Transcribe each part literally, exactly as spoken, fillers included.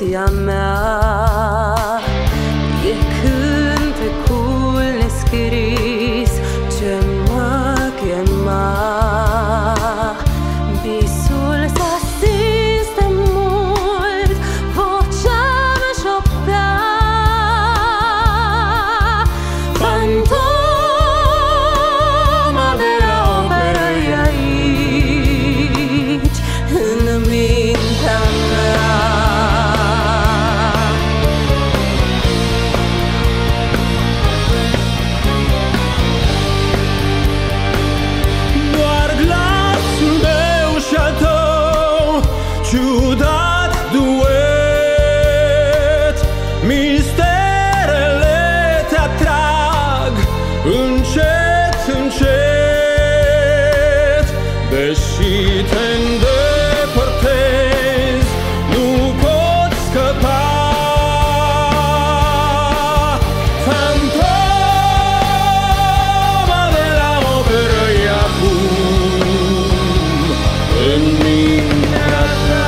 emoția mea e cântecul nescris ce mă chema. Visul s-a stins de mult, vocea-mi șoptea. Fantoma de la operă e aici, în mintea mea. Ciudat duet, misterele te atrag încet, încet. Deși te îndepărtezi, nu pot scăpa. Fantoma de la operă e acum în mintea ta.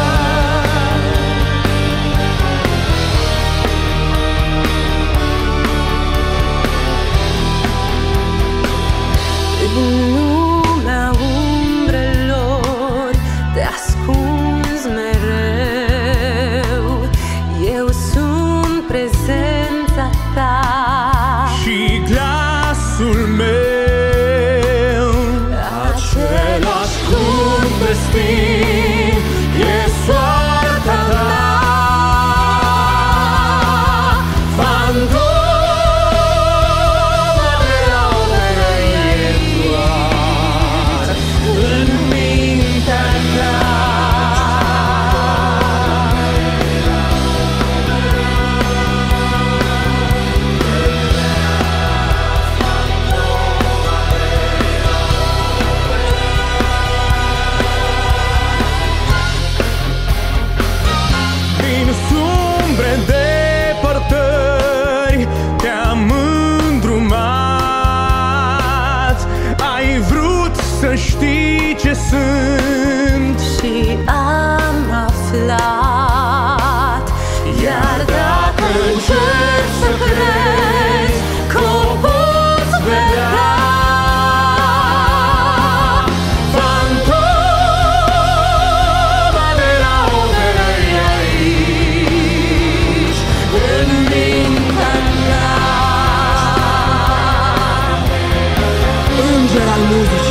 În lumea umbrelor te ascunzi mereu. Eu sunt prezența ta și glasul meu. Același cum destin e soarta ta. Fantoma de la operă e doar în mintea ta. Din sumbre depărtări te-am îndrumat. Ai vrut să știi ce sunt și am aflat. Iar dacă încerci să crezi că o poți vedea, fantoma de la operă e aici, în mintea mea. Înger al muzicii.